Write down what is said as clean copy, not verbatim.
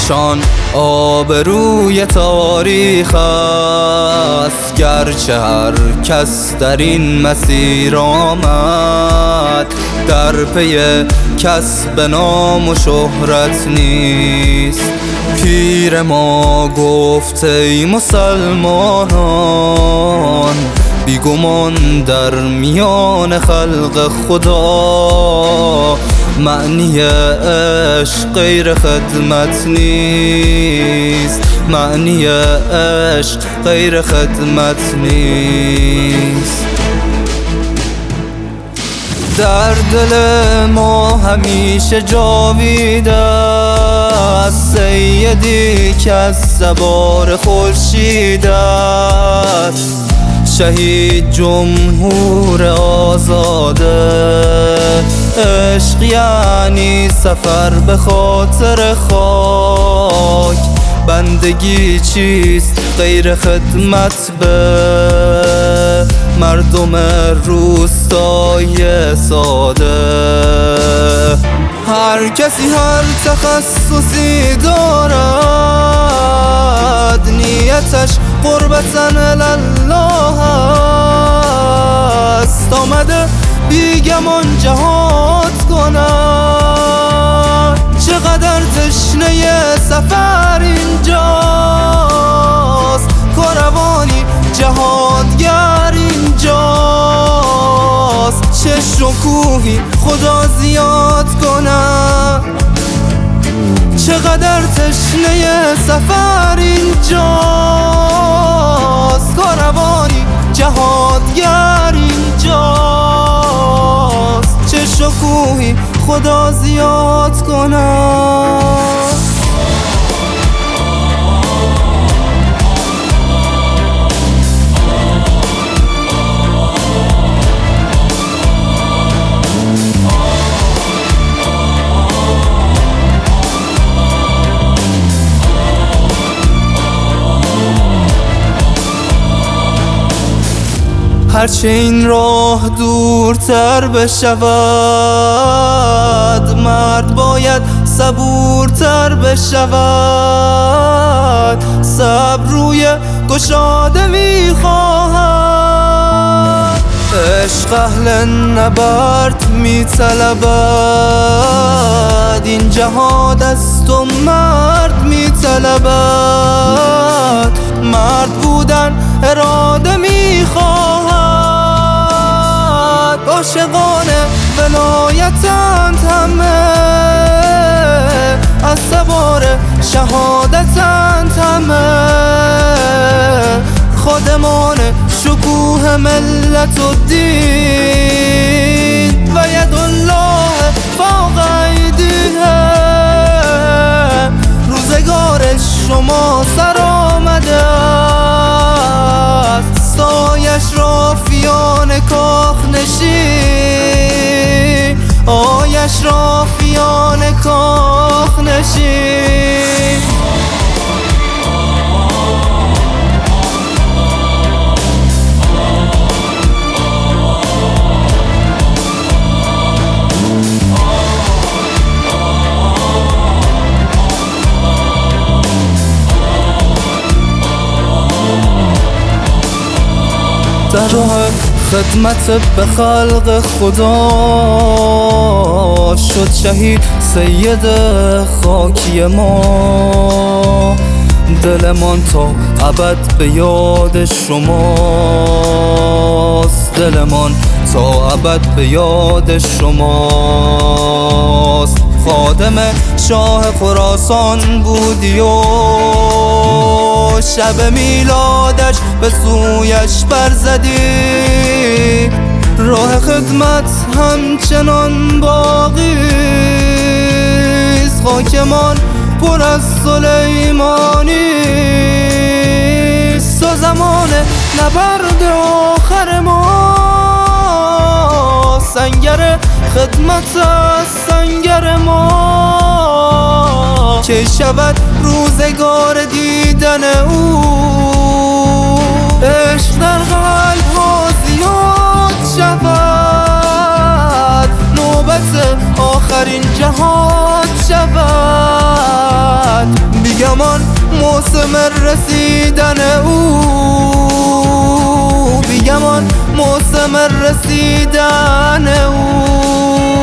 ایشان آبروی تاریخ است، گرچه هر کس در این مسیر آمد در پی کسب نام و شهرت نیست. پیر ما گفت ای مسلمانان، بیگمان در میان خلق خدا معنی عشق غیر خدمت نیست، معنی عشق غیر خدمت نیست. در دل ما همیشه جاویده است سیدی که از سوار خورشید است، شهید جمهور آزاده. عشق یعنی سفر به خاطر خاک، بندگی چیست غیر خدمت به مردم روستای ساده. هر کسی هر تخصصی دارد، نیتش قربتن الله است. آمده بیگمان جهاد کند، چقدر تشنه سفر اینجاست. کاروانی جهادگر اینجاست، چه شکوهی خدا زیاد کند. چقدر تشنه سفر اینجاست، کاروانی جهادگر اینجاست، چه شکوهی خدا زیاد کند. هرچه این راه دورتر بشود، مرد باید صبورتر بشود. صبر روی گشاده میخواهد، عشق اهل نبرد میطلبد. این جهاد از تو مرد میطلبد، مرد بودن اراده میخواهد. عاشقان ولایتند همه، از سوار شهادتند همه. خادمان شکوه ملت و دین و ید الله فوق ایدیهم. روزگار شما سر آمده است، سایش رافیان کاخ نشین، آیش رافیان کاخ نشین. در راه خدمت به خلق خدا شد شهید سید خاکی ما. دلمان تا ابد به یاد شماست، دلمان تا ابد به یاد شماست. خادم شاه خراسان بودی و شب میلادش به سویش برزدی. راه خدمت همچنان باقی است، خاکمان پر از سلیمانی است. و زمان نبرد آخر ما سنگر خدمت است، سنگر ما. که شود روزگار دیدن او، عشق در قلب ها زیاد شود. نوبت آخرین جهاد شود، بیگمان موسم رسیدن او، بیگمان موسم رسیدن او.